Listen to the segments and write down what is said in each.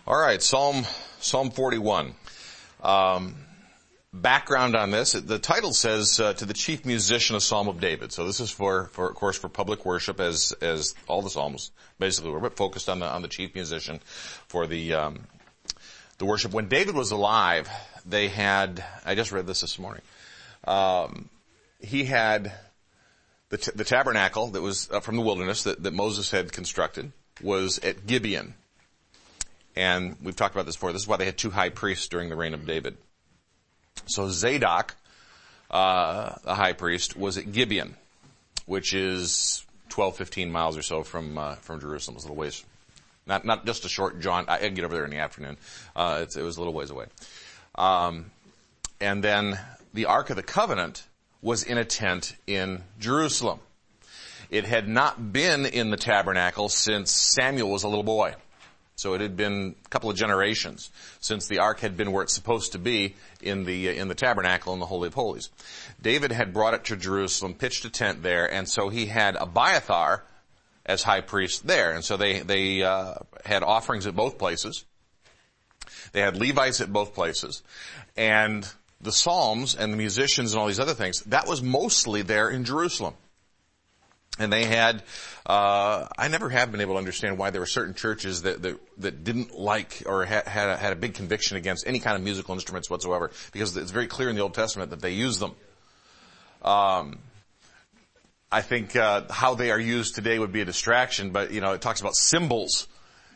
All right, Psalm 41. Background on this, the title says, to the chief musician, a psalm of David. So this is for of course, for public worship, as all the psalms basically were, but focused on the chief musician for the worship. When David was alive, they had, I just read this morning, he had the tabernacle that was from the wilderness that Moses had constructed was at Gibeon. And we've talked about this before. This is why they had two high priests during the reign of David. So Zadok, the high priest, was at Gibeon, which is 12, 15 miles or so from Jerusalem. It was a little ways. Not just a short jaunt. I can get over there in the afternoon. It was a little ways away. And then the Ark of the Covenant was in a tent in Jerusalem. It had not been in the tabernacle since Samuel was a little boy. So it had been a couple of generations since the ark had been where it's supposed to be in the tabernacle in the Holy of Holies. David had brought it to Jerusalem, pitched a tent there, and so he had Abiathar as high priest there. And so they had offerings at both places. They had Levites at both places. And the psalms and the musicians and all these other things, that was mostly there in Jerusalem. And they had, I never have been able to understand why there were certain churches that didn't like or had a big conviction against any kind of musical instruments whatsoever, because it's very clear in the Old Testament that they use them. I think, how they are used today would be a distraction, but, it talks about cymbals,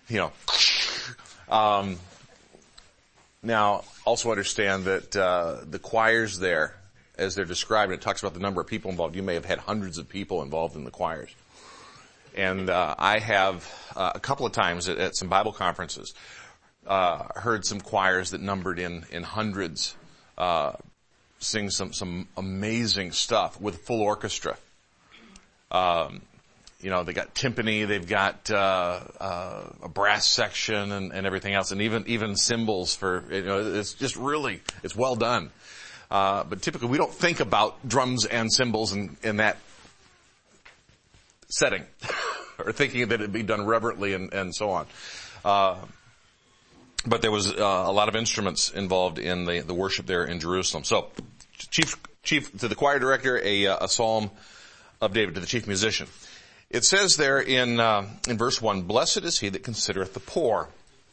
Now, also understand that, the choirs there, as they're described, it talks about the number of people involved. You may have had hundreds of people involved in the choirs. And I have, a couple of times at some Bible conferences, heard some choirs that numbered in hundreds, sing some amazing stuff with full orchestra. They got timpani, they've got a brass section and everything else, and even cymbals for, it's just really, it's well done. But typically we don't think about drums and cymbals in that setting, or thinking that it'd be done reverently and so on. But there was a lot of instruments involved in the worship there in Jerusalem. So, chief to the choir director, a psalm of David, to the chief musician. It says there in verse 1, "Blessed is he that considereth the poor."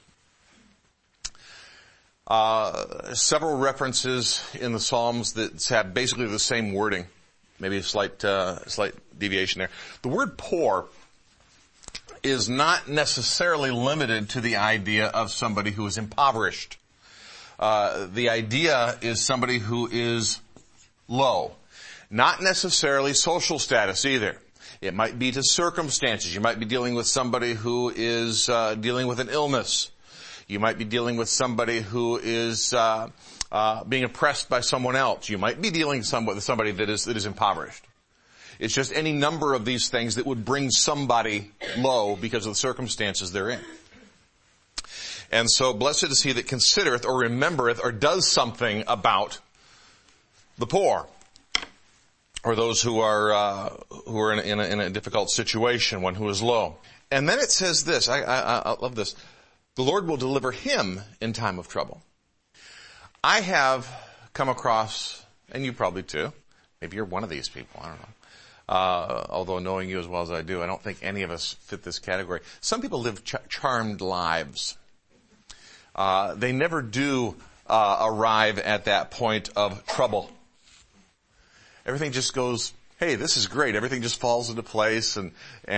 Several references in the Psalms that have basically the same wording, maybe a slight deviation there. The word poor is not necessarily limited to the idea of somebody who is impoverished. The idea is somebody who is low. Not necessarily social status either. It might be to circumstances. You might be dealing with somebody who is dealing with an illness. You might be dealing with somebody who is being oppressed by someone else. You might be dealing with somebody that is impoverished. It's just any number of these things that would bring somebody low because of the circumstances they're in. And so, blessed is he that considereth or remembereth or does something about the poor, or those who are in a difficult situation, one who is low. And then it says this. I love this. The Lord will deliver him in time of trouble. I have come across, and you probably too, maybe you're one of these people, I don't know. Although knowing you as well as I do, I don't think any of us fit this category. Some people live charmed lives. They never do arrive at that point of trouble. Everything just goes, hey, this is great. Everything just falls into place, and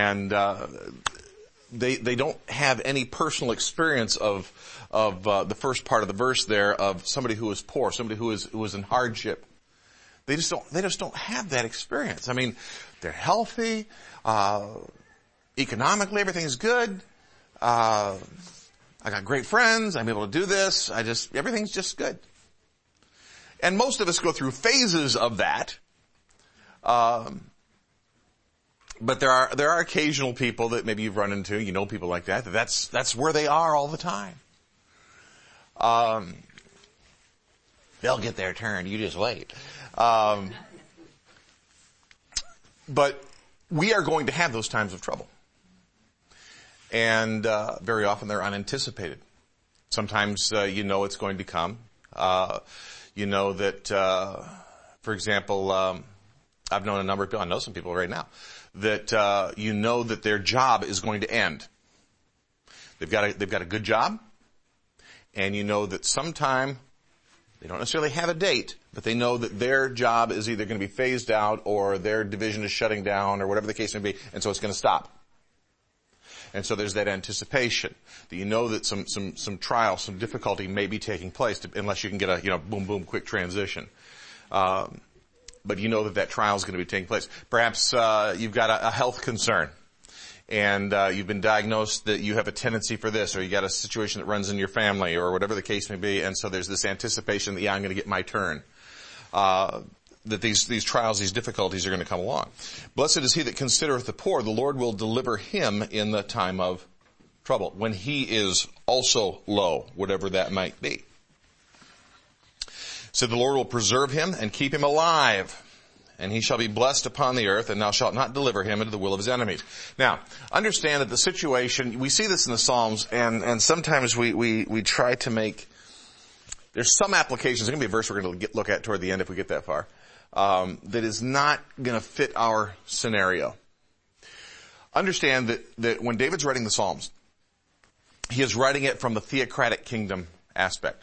they don't have any personal experience of the first part of the verse there of somebody who is poor, somebody who is in hardship. They just don't have that experience. I mean, they're healthy, economically everything is good. I got great friends. I'm able to do this. Everything's just good. And most of us go through phases of that. But there are occasional people that maybe you've run into, people like that. That's where they are all the time. They'll get their turn. You just wait. But we are going to have those times of trouble. And very often they're unanticipated. Sometimes you know it's going to come. You know that, for example, I've known a number of people, I know some people right now, that you know that their job is going to end. They've got a good job, and you know that sometime, they don't necessarily have a date, but they know that their job is either going to be phased out or their division is shutting down or whatever the case may be, and so it's going to stop. And so there's that anticipation that you know that some trial, some difficulty may be taking place, unless you can get a, boom, boom, quick transition. But you know that trial is going to be taking place. Perhaps you've got a health concern, and you've been diagnosed that you have a tendency for this, or you got a situation that runs in your family, or whatever the case may be, and so there's this anticipation that, I'm going to get my turn. That these trials, these difficulties are going to come along. Blessed is he that considereth the poor. The Lord will deliver him in the time of trouble, when he is also low, whatever that might be. So the Lord will preserve him and keep him alive, and he shall be blessed upon the earth, and thou shalt not deliver him into the will of his enemies. Now, understand that the situation, we see this in the Psalms, and sometimes we try to make, there's some applications, there's going to be a verse we're going to look at toward the end if we get that far, that is not going to fit our scenario. Understand that when David's writing the Psalms, he is writing it from the theocratic kingdom aspect.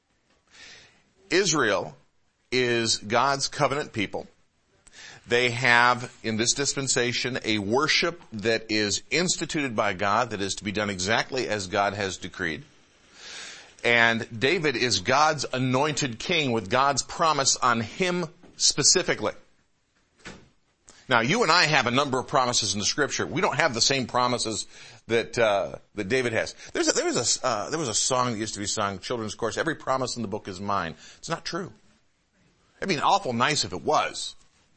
Israel is God's covenant people. They have, in this dispensation, a worship that is instituted by God, that is to be done exactly as God has decreed. And David is God's anointed king with God's promise on him specifically. Now, you and I have a number of promises in the Scripture. We don't have the same promises that David has. There was a song that used to be sung, children's chorus, every promise in the book is mine. It's not true. It'd be awful nice if it was.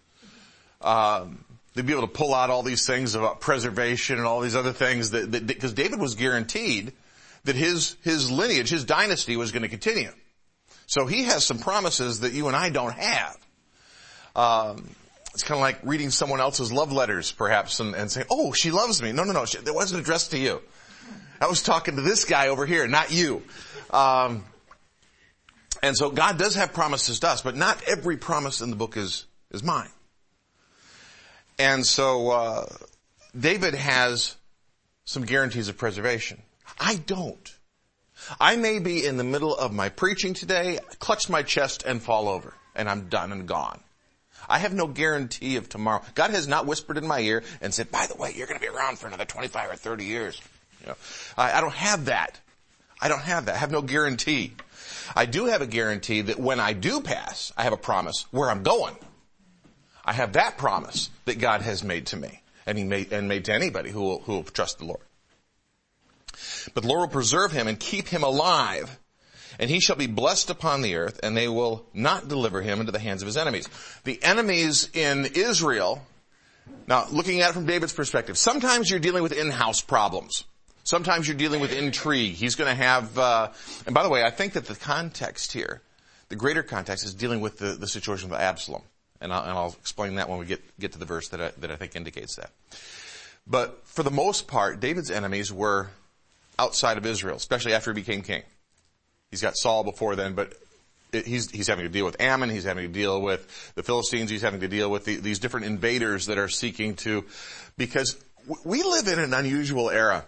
They'd be able to pull out all these things about preservation and all these other things because David was guaranteed that his lineage, his dynasty was going to continue. So he has some promises that you and I don't have. It's kind of like reading someone else's love letters, perhaps, and saying, "Oh, she loves me." No, that wasn't addressed to you. I was talking to this guy over here, not you. And so God does have promises to us, but not every promise in the book is mine. And so David has some guarantees of preservation. I don't. I may be in the middle of my preaching today, clutch my chest and fall over, and I'm done and gone. I have no guarantee of tomorrow. God has not whispered in my ear and said, "By the way, you're going to be around for another 25 or 30 years. I don't have that. I have no guarantee. I do have a guarantee that when I do pass, I have a promise where I'm going. I have that promise that God has made to me, and made to anybody who will trust the Lord. But the Lord will preserve him and keep him alive, and he shall be blessed upon the earth, and they will not deliver him into the hands of his enemies. The enemies in Israel, now looking at it from David's perspective, sometimes you're dealing with in-house problems. Sometimes you're dealing with intrigue. He's going to have, and by the way, I think that the context here, the greater context, is dealing with the situation with Absalom. And I'll explain that when we get to the verse that I think indicates that. But for the most part, David's enemies were outside of Israel, especially after he became king. He's got Saul before then, but he's having to deal with Ammon, he's having to deal with the Philistines, he's having to deal with these different invaders that are seeking to, because we live in an unusual era.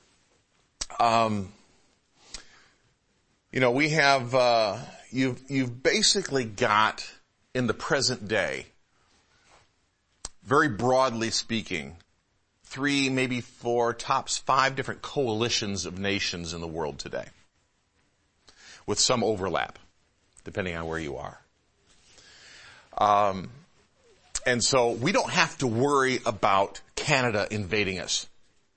We have, you've basically got, in the present day, very broadly speaking, 3, maybe 4, tops 5 different coalitions of nations in the world today, with some overlap, depending on where you are. And so we don't have to worry about Canada invading us.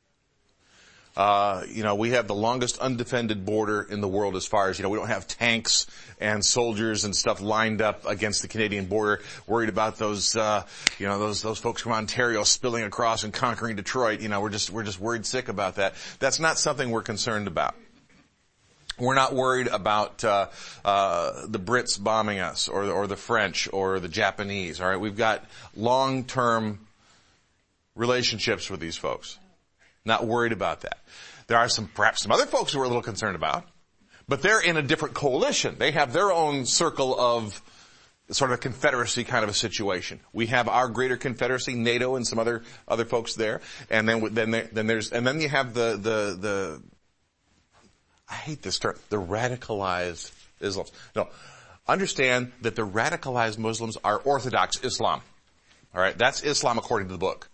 We have the longest undefended border in the world as far as, we don't have tanks and soldiers and stuff lined up against the Canadian border, worried about those folks from Ontario spilling across and conquering Detroit. We're just worried sick about that. That's not something we're concerned about. We're not worried about, the Brits bombing us or the French or the Japanese. All right. We've got long-term relationships with these folks. Not worried about that. There are perhaps some other folks who we're a little concerned about, But they're in a different coalition. They have their own circle of sort of a confederacy kind of a situation. We have our greater confederacy, NATO, and some other folks there, and then you have the I hate this term, the radicalized Islams. No, understand that the radicalized Muslims are Orthodox Islam. All right, that's Islam according to the book.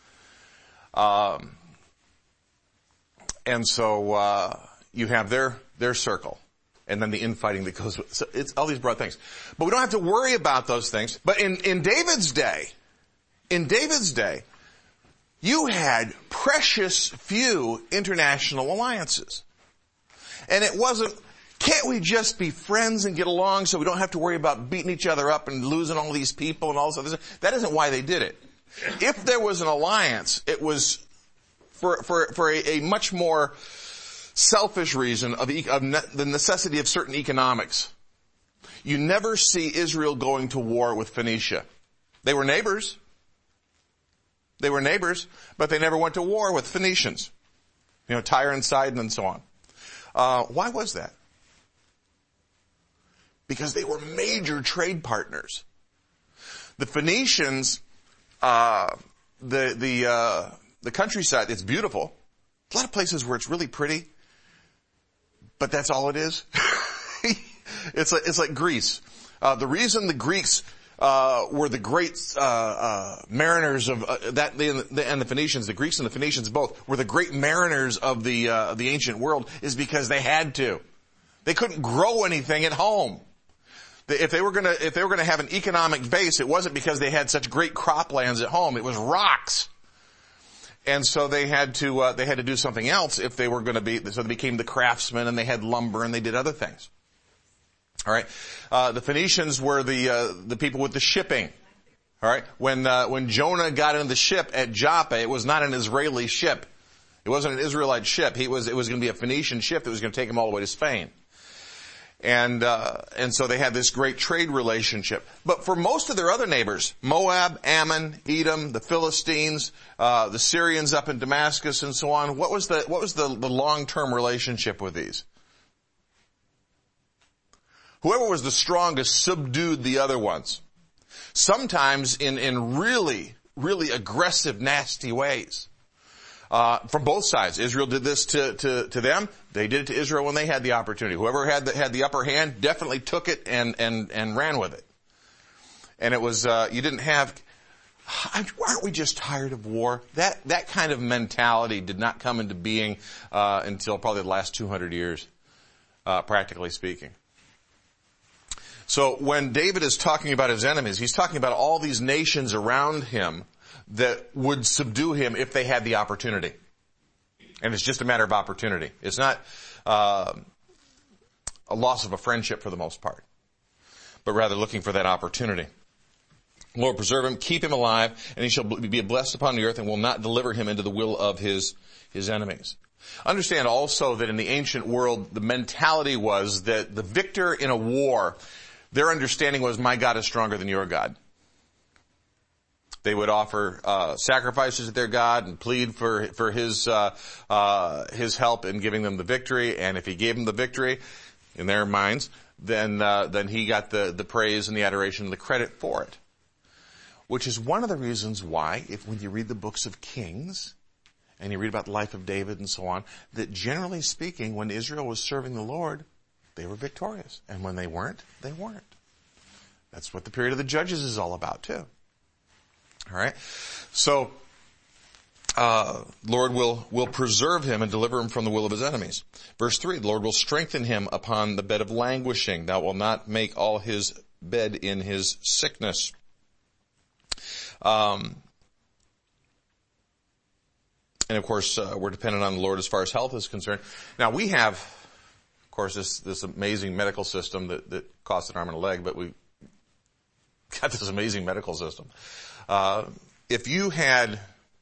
And so you have their circle. And then the infighting that goes with, so it's all these broad things. But we don't have to worry about those things. But in David's day, you had precious few international alliances. And it wasn't, can't we just be friends and get along so we don't have to worry about beating each other up and losing all these people and all this other stuff? That isn't why they did it. If there was an alliance, it was for a much more selfish reason of the necessity of certain economics. You never see Israel going to war with Phoenicia. They were neighbors, but they never went to war with Phoenicians. Tyre and Sidon and so on. Why was that? Because they were major trade partners. The Phoenicians, the countryside, it's beautiful. A lot of places where it's really pretty. But that's all it is. It's like Greece. The reason the Greeks were the great mariners of and the Phoenicians, the Greeks and the Phoenicians both were the great mariners of the ancient world, is because they had to. They couldn't grow anything at home. If they were gonna have an economic base, it wasn't because they had such great croplands at home. It was rocks. And so they had to do something else if they were going to be, so they became the craftsmen, and they had lumber, and they did other things. All right. The Phoenicians were the people with the shipping. All right. When Jonah got in the ship at Joppa, it was not an Israeli ship. It wasn't an Israelite ship. It was going to be a Phoenician ship that was going to take him all the way to Spain. And so they had this great trade relationship. But for most of their other neighbors, Moab, Ammon, Edom, the Philistines, the Syrians up in Damascus and so on, what was the long-term relationship with these? Whoever was the strongest subdued the other ones. Sometimes in really, really aggressive, nasty ways. From both sides. Israel did this to them. They did it to Israel when they had the opportunity. Whoever had the upper hand definitely took it and ran with it. And it was, you didn't have, aren't we just tired of war? That kind of mentality did not come into being, until probably the last 200 years, practically speaking. So when David is talking about his enemies, he's talking about all these nations around him that would subdue him if they had the opportunity. And it's just a matter of opportunity. It's not a loss of a friendship for the most part, but rather looking for that opportunity. Lord, preserve him, keep him alive, and he shall be blessed upon the earth, and will not deliver him into the will of his enemies. Understand also that in the ancient world, the mentality was that the victor in a war, their understanding was, my God is stronger than your God. They would offer sacrifices to their God and plead for his help in giving them the victory. And if he gave them the victory, in their minds, then he got the praise and the adoration and the credit for it. Which is one of the reasons why, when you read the books of Kings and you read about the life of David and so on, that generally speaking, when Israel was serving the Lord, they were victorious. And when they weren't, they weren't. That's what the period of the Judges is all about too. All right. So, Lord will preserve him and deliver him from the will of his enemies. Verse 3, the Lord will strengthen him upon the bed of languishing. Thou wilt not make all his bed in his sickness. And of course, we're dependent on the Lord as far as health is concerned. Now we have, of course, this amazing medical system that costs an arm and a leg, but we got this amazing medical system. If you had,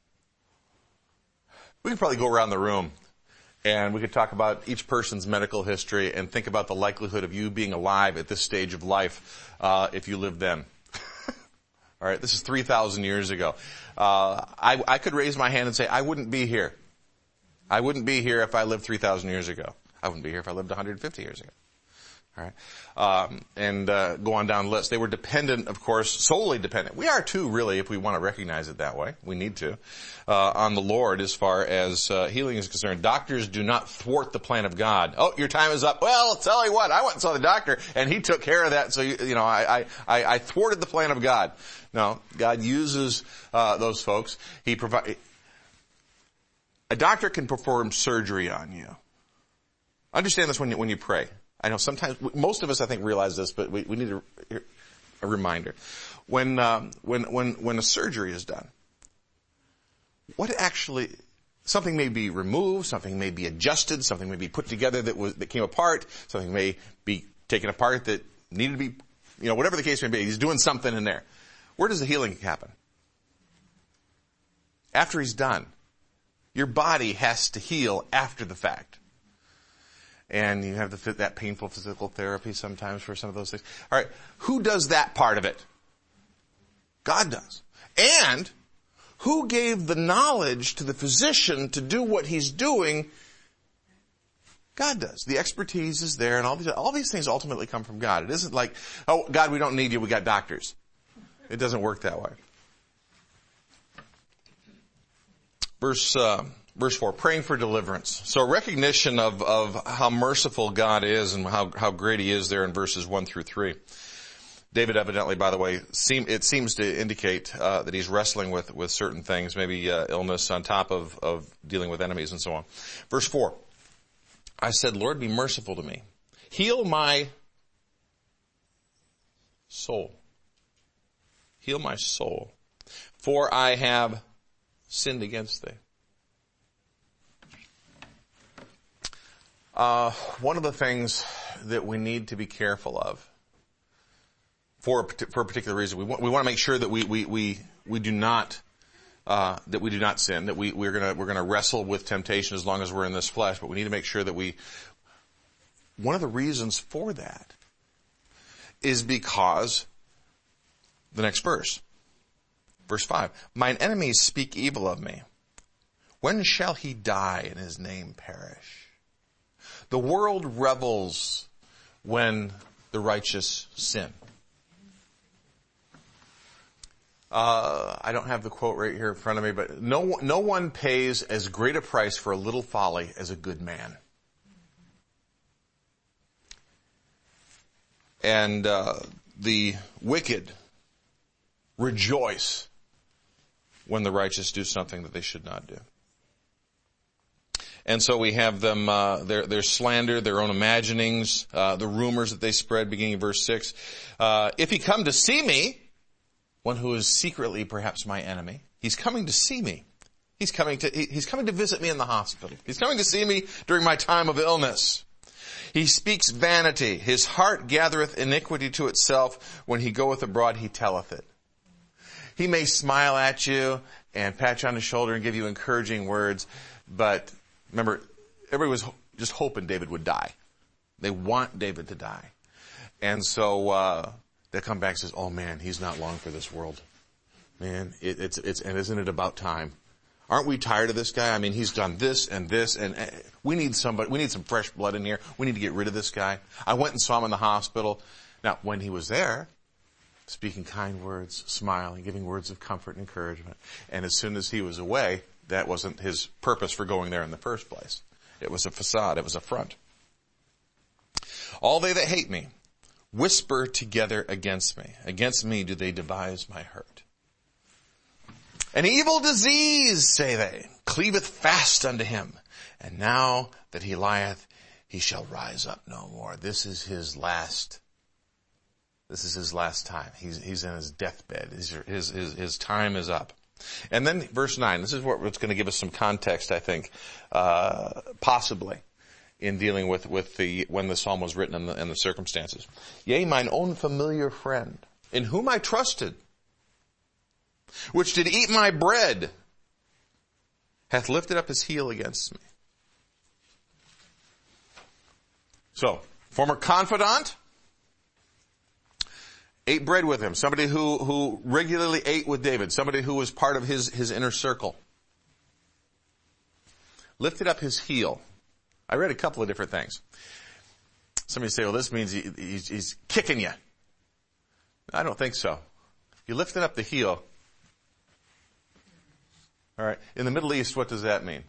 we could probably go around the room and we could talk about each person's medical history and think about the likelihood of you being alive at this stage of life, if you lived then. All right, this is 3,000 years ago. I could raise my hand and say, I wouldn't be here. I wouldn't be here if I lived 3,000 years ago. I wouldn't be here if I lived 150 years ago. All right. Go on down the list. They were dependent, of course, solely dependent. We are too, really, if we want to recognize it that way. We need to. On the Lord as far as healing is concerned. Doctors do not thwart the plan of God. Oh, your time is up. Well, I'll tell you what, I went and saw the doctor and he took care of that, so I thwarted the plan of God. No, God uses those folks. A doctor can perform surgery on you. Understand this when you pray. I know sometimes, most of us I think realize this, but we need a reminder. When a surgery is done, something may be removed, something may be adjusted, something may be put together that came apart, something may be taken apart that needed to be, whatever the case may be. He's doing something in there. Where does the healing happen? After he's done. Your body has to heal after the fact. And you have that painful physical therapy sometimes for some of those things. All right, who does that part of it? God does. And who gave the knowledge to the physician to do what he's doing? God does. The expertise is there, and all these things ultimately come from God. It isn't like, oh, God, we don't need you, we got doctors. It doesn't work that way. Verse 4, praying for deliverance. So recognition of how merciful God is and how great he is there in verses 1 through 3. David evidently, by the way, it seems to indicate that he's wrestling with certain things, maybe illness on top of dealing with enemies and so on. Verse 4, I said, Lord, be merciful to me. Heal my soul. Heal my soul. For I have sinned against thee. One of the things that we need to be careful of, for a particular reason, we want to make sure that we do not sin, that we're gonna wrestle with temptation as long as we're in this flesh, but we need to make sure that one of the reasons for that is because the next verse 5, mine enemies speak evil of me. When shall he die and his name perish? The world revels when the righteous sin. I don't have the quote right here in front of me, but no one pays as great a price for a little folly as a good man. And the wicked rejoice when the righteous do something that they should not do. And so we have them, their slander, their own imaginings, the rumors that they spread, beginning in verse 6. If he come to see me, one who is secretly perhaps my enemy, he's coming to see me. He's coming to visit me in the hospital. He's coming to see me during my time of illness. He speaks vanity. His heart gathereth iniquity to itself. When he goeth abroad, he telleth it. He may smile at you and pat you on the shoulder and give you encouraging words, but remember, everybody was just hoping David would die. They want David to die. And so, they come back and says, oh man, he's not long for this world. Man, and isn't it about time? Aren't we tired of this guy? I mean, he's done this, and we need some fresh blood in here. We need to get rid of this guy. I went and saw him in the hospital. Now, when he was there, speaking kind words, smiling, giving words of comfort and encouragement. And as soon as he was away, that wasn't his purpose for going there in the first place. It was a facade. It was a front. All they that hate me whisper together against me. Against me do they devise my hurt. An evil disease, say they, cleaveth fast unto him. And now that he lieth, he shall rise up no more. This is his last time. He's in his deathbed. His time is up. And then verse 9, this is what's going to give us some context, I think, possibly, in dealing with when the psalm was written and the circumstances. Yea, mine own familiar friend, in whom I trusted, which did eat my bread, hath lifted up his heel against me. So, former confidant, ate bread with him. Somebody who regularly ate with David. Somebody who was part of his inner circle. Lifted up his heel. I read a couple of different things. Somebody say, well, this means he's kicking you. I don't think so. You lifted up the heel. All right. In the Middle East, what does that mean?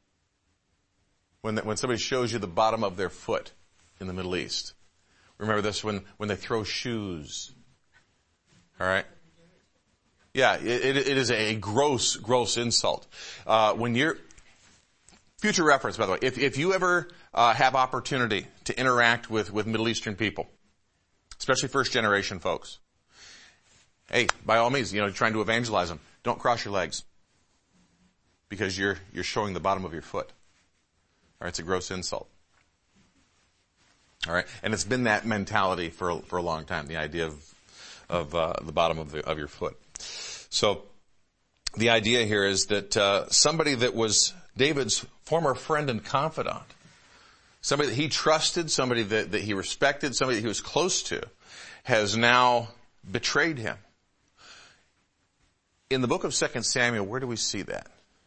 When somebody shows you the bottom of their foot in the Middle East. Remember this when they throw shoes. All right. Yeah, it is a gross insult. When you're, future reference, by the way, if you ever have opportunity to interact with Middle Eastern people, especially first generation folks, hey, by all means, trying to evangelize them, don't cross your legs. Because you're showing the bottom of your foot. All right, it's a gross insult. All right, and it's been that mentality for a long time. The idea of the bottom of your foot. So the idea here is that somebody that was David's former friend and confidant, somebody that he trusted, somebody that he respected, somebody that he was close to, has now betrayed him. In the book of 2 Samuel, where do we see that?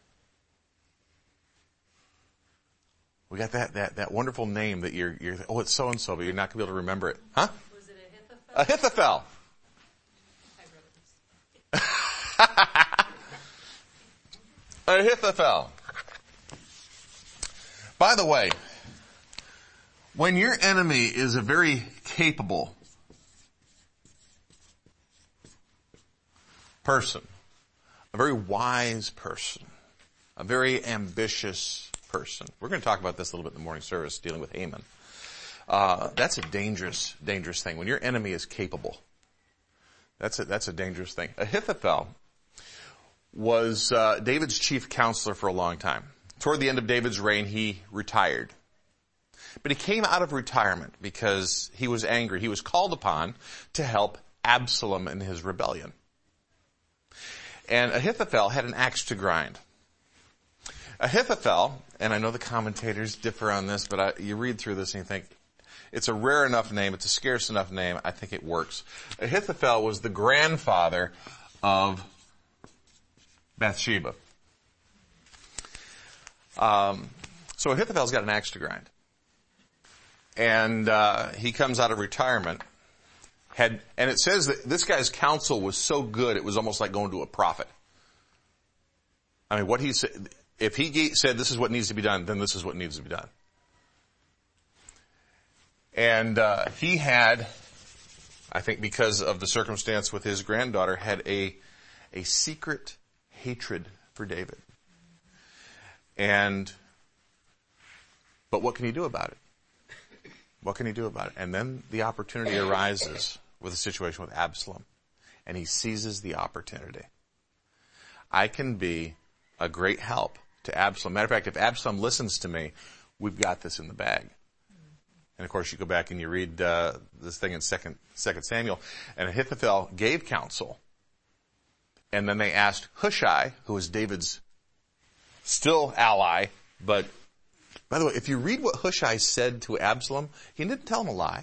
We got that wonderful name that you're it's so-and-so, but you're not going to be able to remember it. Huh? Was it Ahithophel? Ahithophel. Ahithophel. By the way, when your enemy is a very capable person, a very wise person, a very ambitious person. We're going to talk about this a little bit in the morning service, dealing with Haman. That's a dangerous thing. When your enemy is capable, that's a dangerous thing. Ahithophel was David's chief counselor for a long time. Toward the end of David's reign, he retired. But he came out of retirement because he was angry. He was called upon to help Absalom in his rebellion. And Ahithophel had an axe to grind. Ahithophel, and I know the commentators differ on this, but you read through this and you think, it's a rare enough name, it's a scarce enough name, I think it works. Ahithophel was the grandfather of Bathsheba. So Ahithophel's got an axe to grind. And he comes out of retirement. And it says that this guy's counsel was so good, it was almost like going to a prophet. I mean, what he said, if he said this is what needs to be done, then this is what needs to be done. And he had, I think because of the circumstance with his granddaughter, had a secret hatred for David. But what can he do about it? What can he do about it? And then the opportunity arises with a situation with Absalom. And he seizes the opportunity. I can be a great help to Absalom. Matter of fact, if Absalom listens to me, we've got this in the bag. And of course, you go back and you read this thing in 2 Samuel. And Ahithophel gave counsel. And then they asked Hushai, who was David's still ally. But, by the way, if you read what Hushai said to Absalom, he didn't tell him a lie.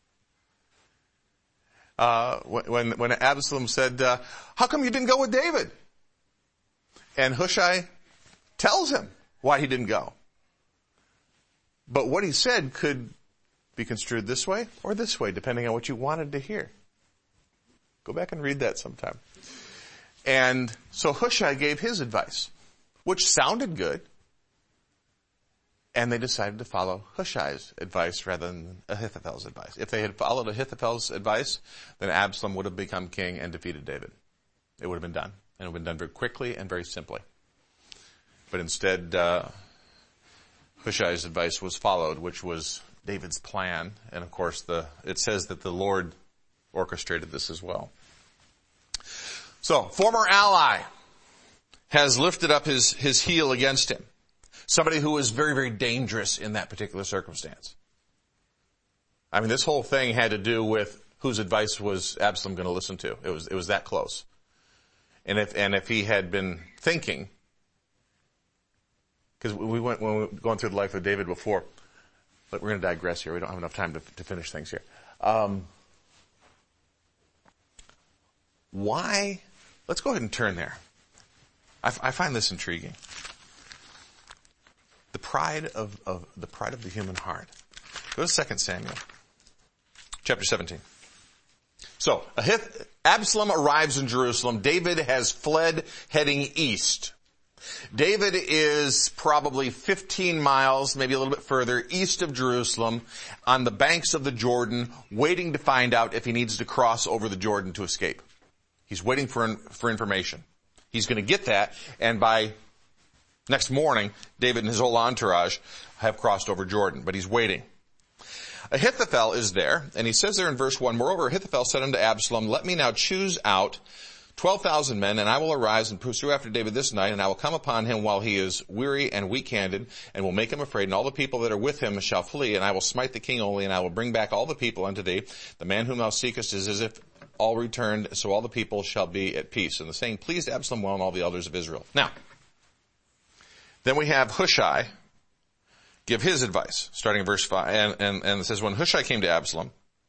When Absalom said, how come you didn't go with David? And Hushai tells him why he didn't go. But what he said could be construed this way or this way, depending on what you wanted to hear. Go back and read that sometime. And so Hushai gave his advice, which sounded good. And they decided to follow Hushai's advice rather than Ahithophel's advice. If they had followed Ahithophel's advice, then Absalom would have become king and defeated David. It would have been done. And it would have been done very quickly and very simply. But instead, Hushai's advice was followed, which was David's plan. And of course, it says that the Lord orchestrated this as well. So, former ally has lifted up his heel against him. Somebody who was very, very dangerous in that particular circumstance. I mean, this whole thing had to do with whose advice was Absalom going to listen to. It was that close. And if he had been thinking, because when we were going through the life of David before, but we're going to digress here. We don't have enough time to finish things here. Why? Let's go ahead and turn there. I find this intriguing. The pride of the human heart. Go to 2 Samuel, chapter 17. So, Absalom arrives in Jerusalem. David has fled heading east. David is probably 15 miles, maybe a little bit further, east of Jerusalem, on the banks of the Jordan, waiting to find out if he needs to cross over the Jordan to escape. He's waiting for information. He's going to get that, and by next morning, David and his whole entourage have crossed over Jordan, but he's waiting. Ahithophel is there, and he says there in verse 1, Moreover, Ahithophel said unto Absalom, Let me now choose out 12,000 men, and I will arise and pursue after David this night, and I will come upon him while he is weary and weak-handed, and will make him afraid, and all the people that are with him shall flee, and I will smite the king only, and I will bring back all the people unto thee. The man whom thou seekest is as if all returned, so all the people shall be at peace. And the saying pleased Absalom well and all the elders of Israel. Now, then we have Hushai give his advice, starting in verse 5, and it says, When Hushai came to Absalom,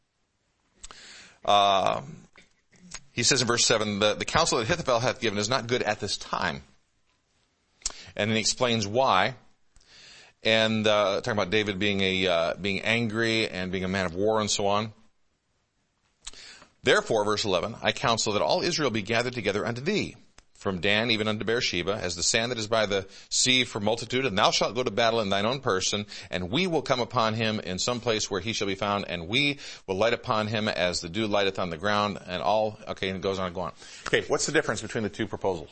he says in verse 7, the counsel that Ahithophel hath given is not good at this time. And then he explains why. And talking about David being angry and being a man of war and so on. Therefore, verse 11, I counsel that all Israel be gathered together unto thee, from Dan even unto Beersheba, as the sand that is by the sea for multitude, and thou shalt go to battle in thine own person, and we will come upon him in some place where he shall be found, and we will light upon him as the dew lighteth on the ground, and all, okay, and it goes on and go on. Okay, what's the difference between the two proposals?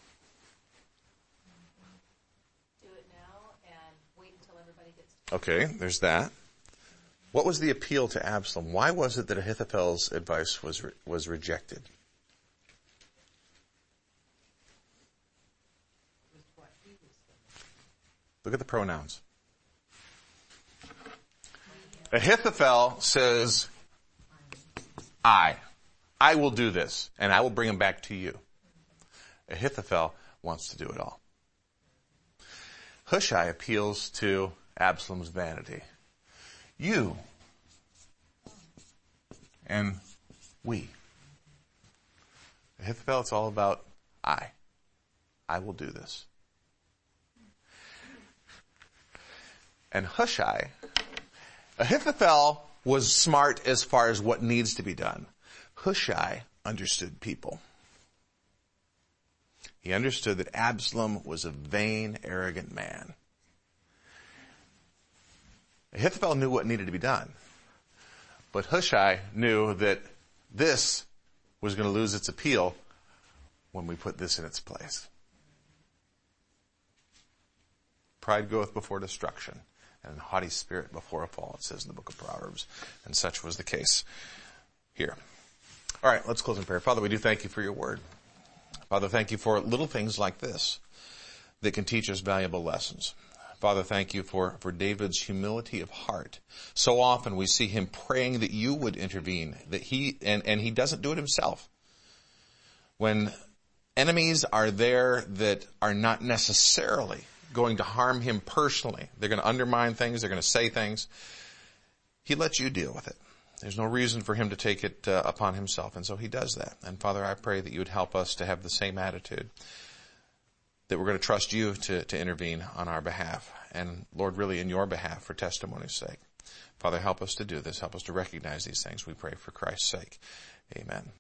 Do it now and wait until everybody gets Okay, there's that. What was the appeal to Absalom? Why was it that Ahithophel's advice was rejected? Look at the pronouns. Ahithophel says, I will do this, and I will bring him back to you. Ahithophel wants to do it all. Hushai appeals to Absalom's vanity. You and we. Ahithophel, it's all about I will do this. And Hushai, Ahithophel was smart as far as what needs to be done. Hushai understood people. He understood that Absalom was a vain, arrogant man. Ahithophel knew what needed to be done. But Hushai knew that this was going to lose its appeal when we put this in its place. Pride goeth before destruction, and an haughty spirit before a fall, it says in the book of Proverbs. And such was the case here. All right, let's close in prayer. Father, we do thank you for your word. Father, thank you for little things like this that can teach us valuable lessons. Father, thank you for David's humility of heart. So often we see him praying that you would intervene, that he doesn't do it himself. When enemies are there that are not necessarily going to harm him personally, they're going to undermine things, they're going to say things, he lets you deal with it. There's no reason for him to take it upon himself, and so he does that. And Father, I pray that you would help us to have the same attitude, that we're going to trust you to intervene on our behalf, and Lord, really in your behalf for testimony's sake. Father, help us to do this. Help us to recognize these things. We pray for Christ's sake. Amen.